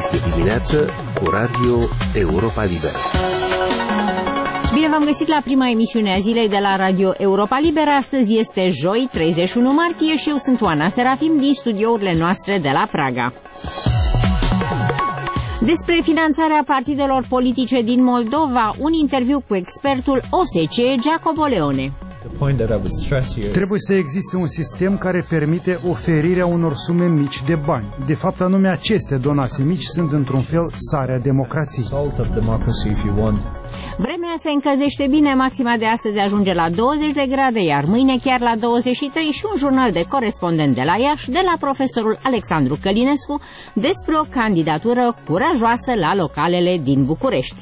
Deschis de dimineață cu Radio Europa Liberă. Bine v-am găsit la prima emisiune a zilei de la Radio Europa Liberă. Astăzi este joi, 31 martie și eu sunt Oana Serafim din studiourile noastre de la Praga. Despre finanțarea partidelor politice din Moldova, un interviu cu expertul OSCE, Jacopo Leone. Trebuie să existe un sistem care permite oferirea unor sume mici de bani. De fapt, anume aceste donații mici sunt într-un fel sarea democrației. Vremea se încălzește bine, maxima de astăzi ajunge la 20 de grade, iar mâine chiar la 23 și un jurnal de corespondent de la Iași, de la profesorul Alexandru Călinescu, despre o candidatură curajoasă la localele din București.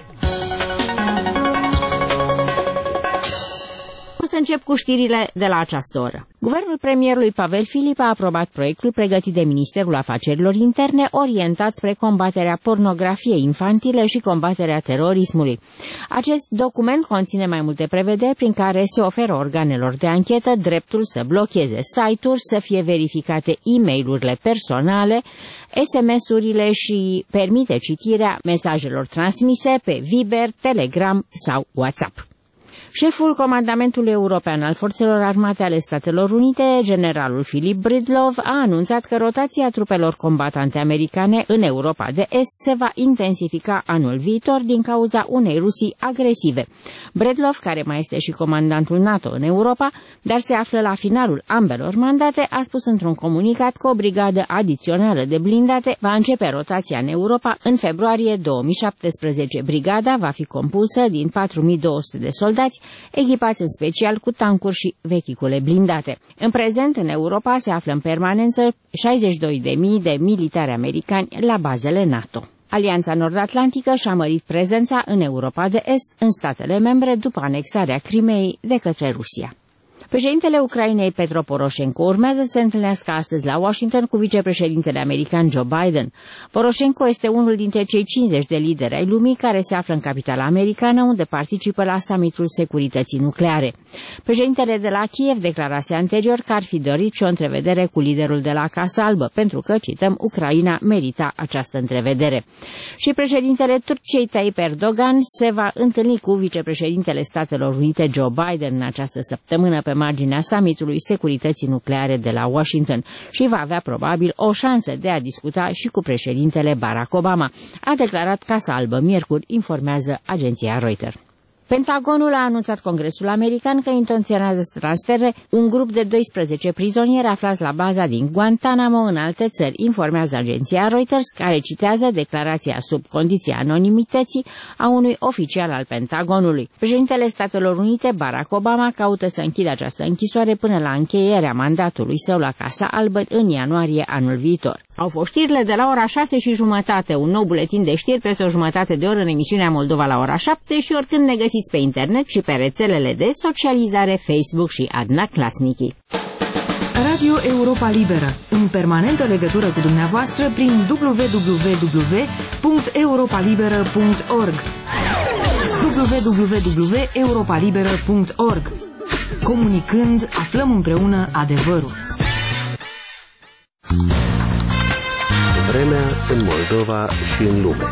Să încep cu știrile de la această oră. Guvernul premierului Pavel Filip a aprobat proiectul pregătit de Ministerul Afacerilor Interne orientat spre combaterea pornografiei infantile și combaterea terorismului. Acest document conține mai multe prevederi prin care se oferă organelor de anchetă dreptul să blocheze site-uri, să fie verificate e-mail-urile personale, SMS-urile și permite citirea mesajelor transmise pe Viber, Telegram sau WhatsApp. Șeful Comandamentului European al Forțelor Armate ale Statelor Unite, generalul Philip Bridlov, a anunțat că rotația trupelor combatante americane în Europa de Est se va intensifica anul viitor din cauza unei Rusii agresive. Bridlov, care mai este și comandantul NATO în Europa, dar se află la finalul ambelor mandate, a spus într-un comunicat că o brigadă adițională de blindate va începe rotația în Europa în februarie 2017. Brigada va fi compusă din 4200 de soldați, echipați în special cu tancuri și vehicule blindate. În prezent, în Europa se află în permanență 62.000 de militari americani la bazele NATO. Alianța Nord-Atlantică și-a mărit prezența în Europa de Est, în statele membre, după anexarea Crimeei de către Rusia. Președintele Ucrainei Petro Poroșenko urmează să se întâlnească astăzi la Washington cu vicepreședintele american Joe Biden. Poroșenko este unul dintre cei 50 de lideri ai lumii care se află în capitala americană, unde participă la summitul securității nucleare. Președintele de la Kiev declarase anterior că ar fi dorit și o întrevedere cu liderul de la Casa Albă, pentru că, cităm, Ucraina merita această întrevedere. Și președintele Turciei Tayyip Erdogan se va întâlni cu vicepreședintele Statelor Unite Joe Biden în această săptămână pe marginea summitului securității nucleare de la Washington și va avea probabil o șansă de a discuta și cu președintele Barack Obama, a declarat Casa Albă miercuri, informează agenția Reuters. Pentagonul a anunțat Congresul American că intenționează să transfere un grup de 12 prizonieri aflați la baza din Guantanamo în alte țări, informează agenția Reuters, care citează declarația sub condiția anonimității a unui oficial al Pentagonului. Președintele Statelor Unite, Barack Obama, caută să închidă această închisoare până la încheierea mandatului său la Casa Albă în ianuarie anul viitor. Au fost știrile de la ora 6:30, un nou buletin de știri peste o jumătate de oră în emisiunea Moldova la ora 7 și oricând ne găsiți pe internet și pe rețelele de socializare Facebook și Adna Klasnichi. Radio Europa Liberă, în permanentă legătură cu dumneavoastră prin www.europalibera.org www.europalibera.org. Comunicând, aflăm împreună adevărul. Vremea în Moldova și în lume.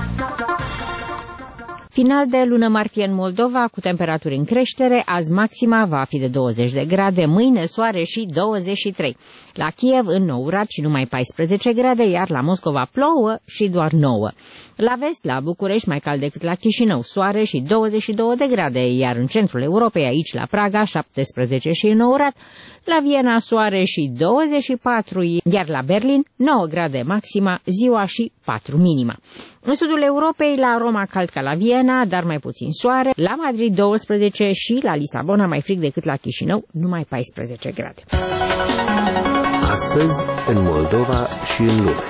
Final de lună martie în Moldova, cu temperaturi în creștere, azi maxima va fi de 20 de grade, mâine soare și 23. La Kiev, în Nourad și numai 14 grade, iar la Moscova plouă și doar 9. La vest, la București, mai cald decât la Chișinău, soare și 22 de grade, iar în centrul Europei, aici la Praga, 17 și în Nourad, la Viena soare și 24, iar la Berlin 9 grade maxima, ziua și 4 minima. În sudul Europei, la Roma cald ca la Viena, dar mai puțin soare, la Madrid 12 și la Lisabona mai frig decât la Chișinău, numai 14 grade. Astăzi, în Moldova și în lume.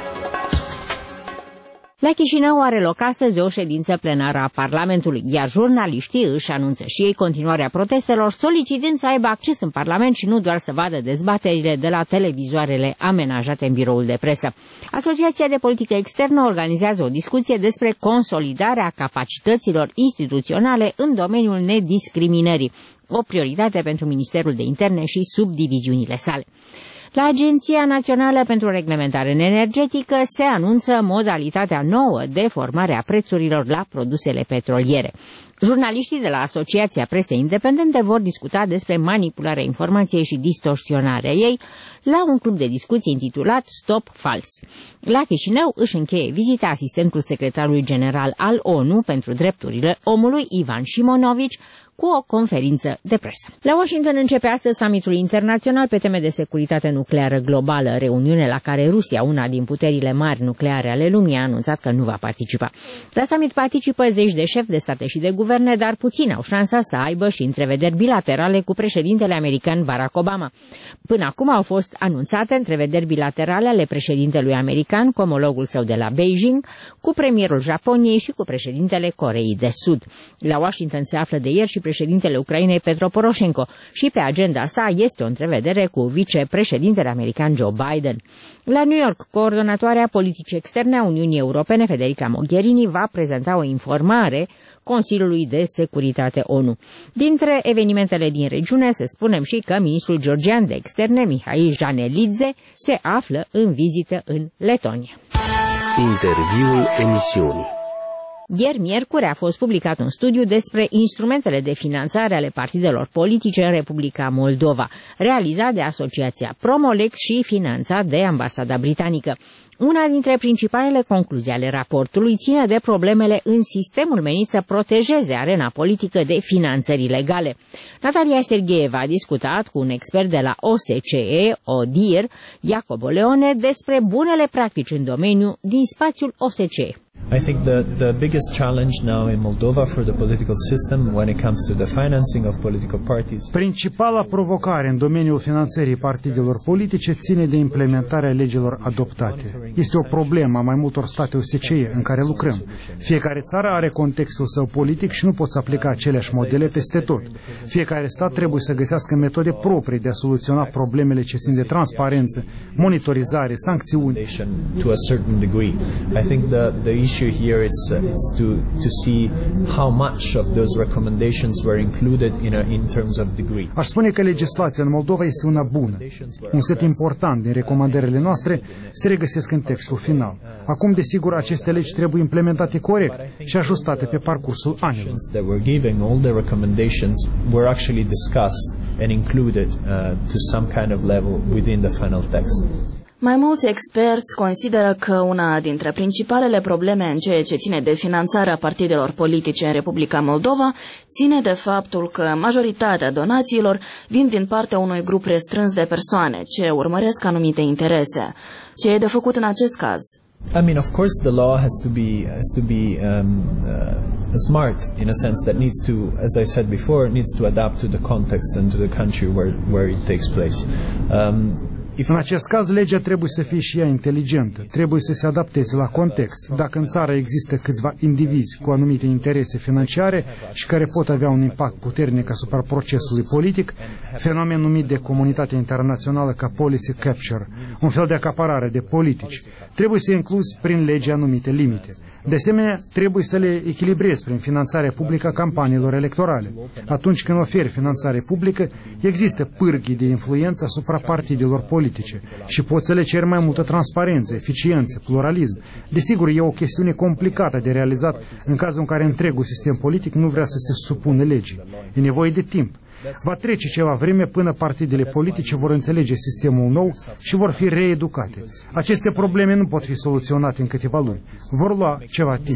La Chișinău are loc astăzi o ședință plenară a Parlamentului, iar jurnaliștii își anunță și ei continuarea protestelor, solicitând să aibă acces în Parlament și nu doar să vadă dezbaterile de la televizoarele amenajate în biroul de presă. Asociația de Politică Externă organizează o discuție despre consolidarea capacităților instituționale în domeniul nediscriminării, o prioritate pentru Ministerul de Interne și subdiviziunile sale. La Agenția Națională pentru Reglementare Energetică se anunță modalitatea nouă de formare a prețurilor la produsele petroliere. Jurnaliștii de la Asociația Presei Independente vor discuta despre manipularea informației și distorsionarea ei la un club de discuții intitulat Stop Fals. La Chișinău își încheie vizita asistentul secretarului general al ONU pentru drepturile omului, Ivan Șimonovici, cu o conferință de presă. La Washington începe astăzi summitul internațional pe teme de securitate nucleară globală, reuniune la care Rusia, una din puterile mari nucleare ale lumii, a anunțat că nu va participa. La summit participă zeci de șefi de state și de guverne, dar puțini au șansa să aibă și întrevederi bilaterale cu președintele american Barack Obama. Până acum au fost anunțate întrevederi bilaterale ale președintelui american cu omologul său de la Beijing, cu premierul Japoniei și cu președintele Coreei de Sud. La Washington se află de ieri și președintele Ucrainei Petro Poroșenko și pe agenda sa este o întrevedere cu vicepreședintele american Joe Biden. La New York, coordonatoarea politicii externe a Uniunii Europene, Federica Mogherini, va prezenta o informare Consiliului de Securitate ONU. Dintre evenimentele din regiune, să spunem și că ministrul georgian de externe, Mihail Janelidze, se află în vizită în Letonia. Interviul emisiunii. Ieri, miercuri, a fost publicat un studiu despre instrumentele de finanțare ale partidelor politice în Republica Moldova, realizat de Asociația Promolex și finanțat de Ambasada Britanică. Una dintre principalele concluzii ale raportului ține de problemele în sistemul menit să protejeze arena politică de finanțări ilegale. Natalia Sergheieva a discutat cu un expert de la OSCE, ODIHR, Jacobo Leone, despre bunele practici în domeniu din spațiul OSCE. I think the biggest challenge now in Moldova for the political system when it comes to the financing of political parties. Principala provocare în domeniul finanțării partidelor politice ține de implementarea legilor adoptate. Este o problemă a mai multor state OSCE în care lucrăm. Fiecare țară are contextul său politic și nu poți aplica aceleași modele peste tot. Fiecare stat trebuie să găsească metode proprii de a soluționa problemele ce țin de transparență, monitorizare, sancțiuni. To a certain degree. I think the issue here is to see how much of those recommendations were included in terms of degree. Aș spune că legislația în Moldova este una bună. Un set important din recomandările noastre se regăsesc în textul final. Acum, desigur, aceste legi trebuie implementate corect și ajustate pe parcursul anilor. All the recommendations were actually discussed and included to some kind of level within the final text. Mai mulți experți consideră că una dintre principalele probleme în ceea ce ține de finanțarea partidelor politice în Republica Moldova ține de faptul că majoritatea donațiilor vin din partea unui grup restrâns de persoane ce urmăresc anumite interese. Ce e de făcut în acest caz? I mean, of course, the law has to be smart in a sense that needs to, as I said before, needs to adapt to the context and to the country where it takes place. În acest caz, legea trebuie să fie și ea inteligentă, trebuie să se adapteze la context. Dacă în țară există câțiva indivizi cu anumite interese financiare și care pot avea un impact puternic asupra procesului politic, fenomen numit de comunitatea internațională ca policy capture, un fel de acaparare de politici, trebuie să incluzi prin lege anumite limite. De asemenea, trebuie să le echilibrezi prin finanțarea publică a campaniilor electorale. Atunci când oferi finanțare publică, există pârghii de influență asupra partidelor politice și poți să le ceri mai multă transparență, eficiență, pluralism. Desigur, e o chestiune complicată de realizat în cazul în care întregul sistem politic nu vrea să se supună legii. E nevoie de timp. Va trece ceva vreme până partidele politice vor înțelege sistemul nou și vor fi reeducate. Aceste probleme nu pot fi soluționate în câteva luni. Vor lua ceva timp.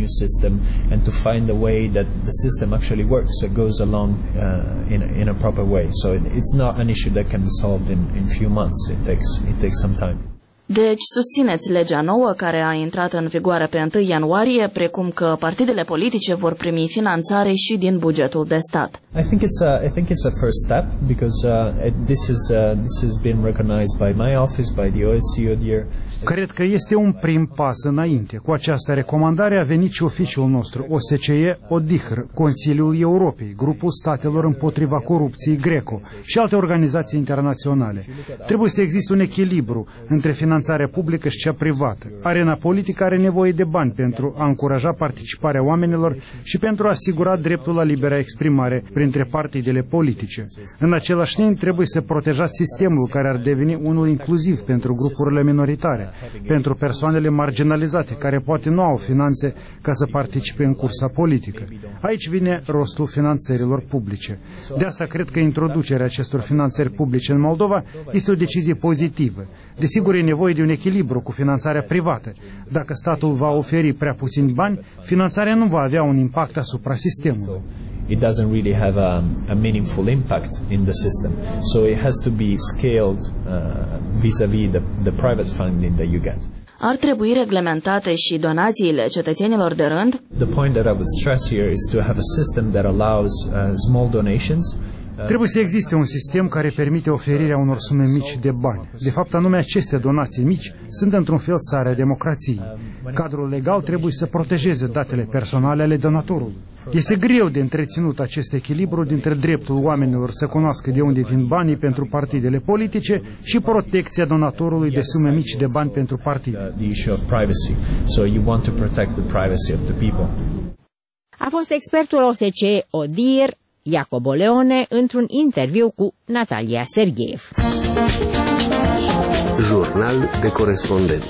Deci susțineți legea nouă care a intrat în vigoare pe 1 ianuarie, precum că partidele politice vor primi finanțare și din bugetul de stat. I think it's a first step because this has been recognized by my office, by the OSCE ODIHR. Cred că este un prim pas înainte. Cu această recomandare a venit și oficiul nostru, OSCE ODIHR, Consiliul Europei, Grupul Statelor împotriva corupției Greco și alte organizații internaționale. Trebuie să existe un echilibru între finanțare finanțarea publică și cea privată. Arena politică are nevoie de bani pentru a încuraja participarea oamenilor și pentru a asigura dreptul la libera exprimare printre partidele politice. În același timp, trebuie să protejați sistemul care ar deveni unul inclusiv pentru grupurile minoritare, pentru persoanele marginalizate care poate nu au finanțe ca să participe în cursa politică. Aici vine rostul finanțărilor publice. De asta cred că introducerea acestor finanțări publice în Moldova este o decizie pozitivă. Desigur, e nevoie de un echilibru cu finanțarea privată. Dacă statul va oferi prea puțini bani, finanțarea nu va avea un impact asupra sistemului. It doesn't really have a meaningful impact in the system. So it has to be scaled vis-a-vis the private funding that you get. Ar trebui reglementate și donațiile cetățenilor de rând? The point that I would stress here is to have a system that allows small donations. Trebuie să existe un sistem care permite oferirea unor sume mici de bani. De fapt, anume aceste donații mici sunt într-un fel sarea democrației. Cadrul legal trebuie să protejeze datele personale ale donatorului. Este greu de întreținut acest echilibru dintre dreptul oamenilor să cunoască de unde vin banii pentru partidele politice și protecția donatorului de sume mici de bani pentru partide. A fost expertul OSCE ODIHR, Jacobo Leone, într-un interviu cu Natalia Sergeev. Jurnal de corespondent.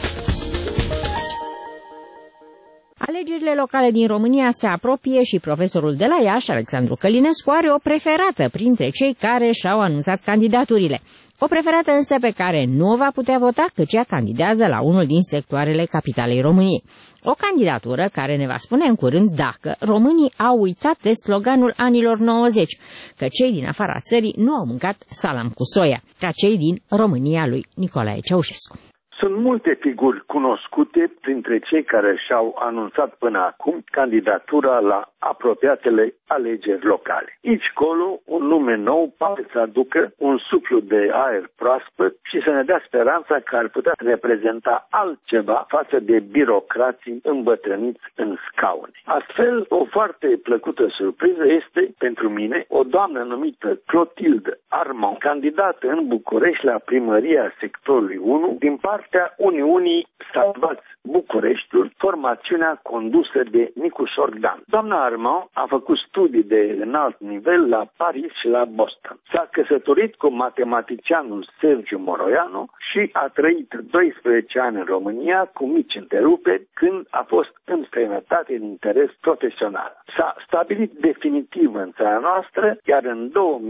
Alegerile locale din România se apropie și profesorul de la Iași, Alexandru Călinescu, are o preferată printre cei care și-au anunțat candidaturile. O preferată însă pe care nu o va putea vota, căci ea candidează la unul din sectoarele capitalei României. O candidatură care ne va spune în curând dacă românii au uitat de sloganul anilor 90, că cei din afara țării nu au mâncat salam cu soia, ca cei din România lui Nicolae Ceaușescu. Sunt multe figuri cunoscute printre cei care și-au anunțat până acum candidatura la apropiatele alegeri locale. Aici colo, un nume nou poate să aducă un suflu de aer proaspăt și să ne dea speranța că ar putea reprezenta altceva față de birocrații îmbătrâniți în scaune. Astfel, o foarte plăcută surpriză este pentru mine o doamnă numită Clotilde Armand, candidată în București la primăria sectorului 1 din partea Uniunii Salvați Bucureștiul, formațiunea condusă de Nicu Șordan. Doamna Armand a făcut studii de înalt nivel la Paris și la Boston. S-a căsătorit cu matematicianul Sergiu Moroianu și a trăit 12 ani în România cu mici întreruperi când a fost în străinătate în interes profesional. S-a stabilit definitiv în țara noastră, iar în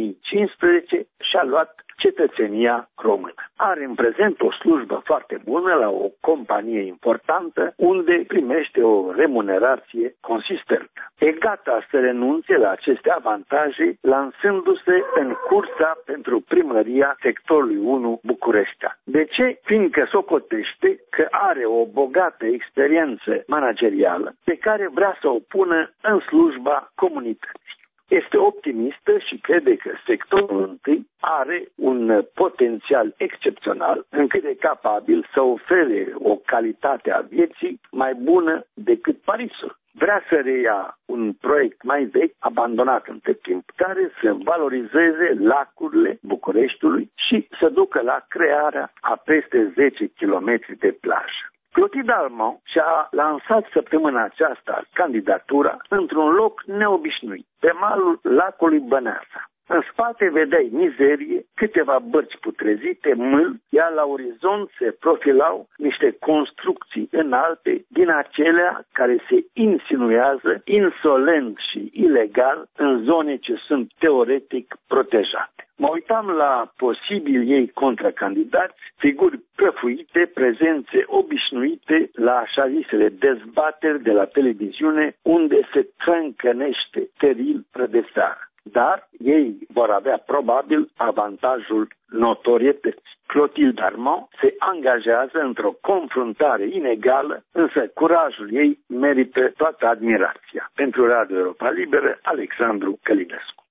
2015 și-a luat cetățenia română. Are în prezent o slujbă foarte bună la o companie importantă unde primește o remunerație consistentă. E gata să renunțe la aceste avantaje, lansându-se în cursa pentru primăria sectorului 1 Bucureștea. De ce? Fiindcă socotește că are o bogată experiență managerială pe care vrea să o pună în slujba comunității. Este optimistă și crede că sectorul întâi are un potențial excepțional, încât e capabil să ofere o calitate a vieții mai bună decât Parisul. Vrea să reia un proiect mai vechi, abandonat între timp, care să valorizeze lacurile Bucureștiului și să ducă la crearea a peste 10 km de plajă. Clotilde Armand și-a lansat săptămâna aceasta candidatura într-un loc neobișnuit, pe malul lacului Băneasa. În spate vedeai mizerie, câteva bărci putrezite, mâl, iar la orizont se profilau niște construcții înalte din acelea care se insinuează insolent și ilegal în zone ce sunt teoretic protejate. Mă uitam la posibil ei contracandidați, figuri prăfuite, prezențe obișnuite la așa zisele dezbateri de la televiziune, unde se trâncănește teril prădeseară. Dar ei vor avea probabil avantajul notorietății. Clotilde Armand se angajează într-o confruntare inegală, însă curajul ei merită toată admirația. Pentru Radio Europa Liberă, Alexandru Călinescu.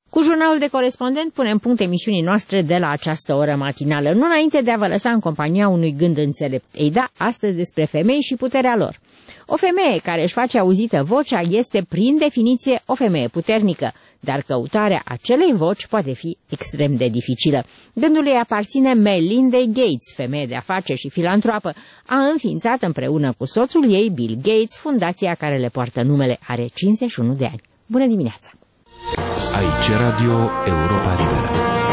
Cu jurnalul de corespondent punem punct emisiunii noastre de la această oră matinală, nu înainte de a vă lăsa în compania unui gând înțelept. Ei da, astăzi despre femei și puterea lor. O femeie care își face auzită vocea este, prin definiție, o femeie puternică, dar căutarea acelei voci poate fi extrem de dificilă. Gândul ei aparține Melindei Gates, femeie de afaceri și filantropă. A înființat împreună cu soțul ei, Bill Gates, fundația care le poartă numele. Are 51 de ani. Bună dimineața! Aici Radio Europa Liberă.